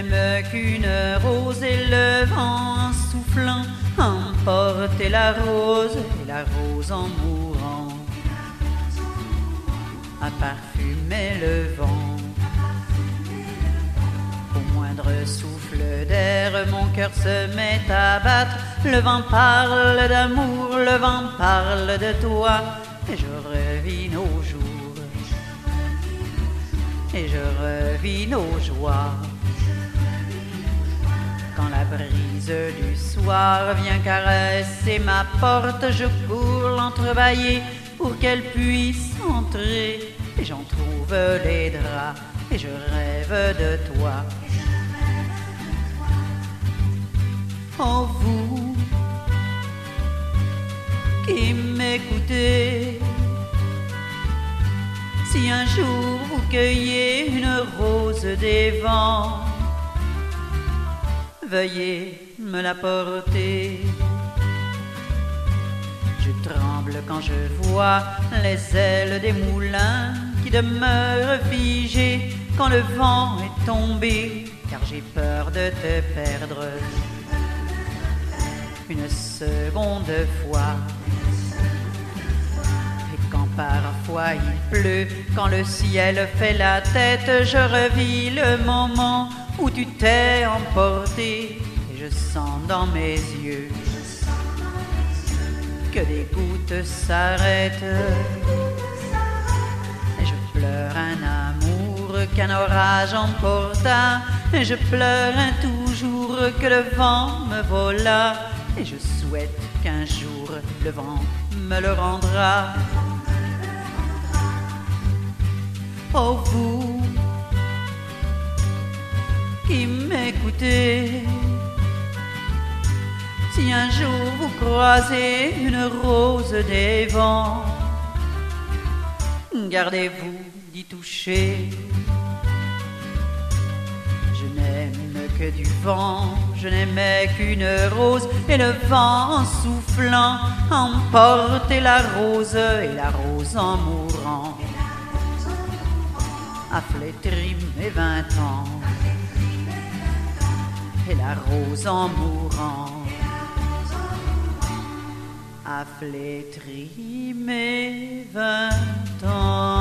n'aime qu'une rose et le vent soufflant emporter la rose et la rose en mourant a parfumé le vent. Au moindre souffle d'air, mon cœur se met à battre. Le vent parle d'amour, le vent parle de toi, et je revis nos jours, et je revis nos joies. Quand la brise du soir vient caresser ma porte, je cours l'entrebâiller pour qu'elle puisse entrer. Et j'en trouve les draps, et je rêve de toi. Oh vous qui m'écoutez, si un jour vous cueillez une rose des vents, veuillez me la porter. Je tremble quand je vois les ailes des moulins qui demeurent figées quand le vent est tombé, car j'ai peur de te perdre une seconde fois. Et quand parfois il pleut, quand le ciel fait la tête, je revis le moment où tu t'es emporté, et je sens dans mes yeux que des gouttes s'arrêtent, et je pleure un amour qu'un orage emporta, et je pleure toujours que le vent me vola, et je souhaite qu'un jour le vent me le rendra. Oh vous qui m'écoutez, si un jour vous croisez une rose des vents, gardez-vous d'y toucher. Je n'aime que du vent, je n'aimais qu'une rose, et le vent soufflant emportait la rose, et la rose en mourant a flétri mes 20 ans, et la rose en mourant a flétri mes 20 ans.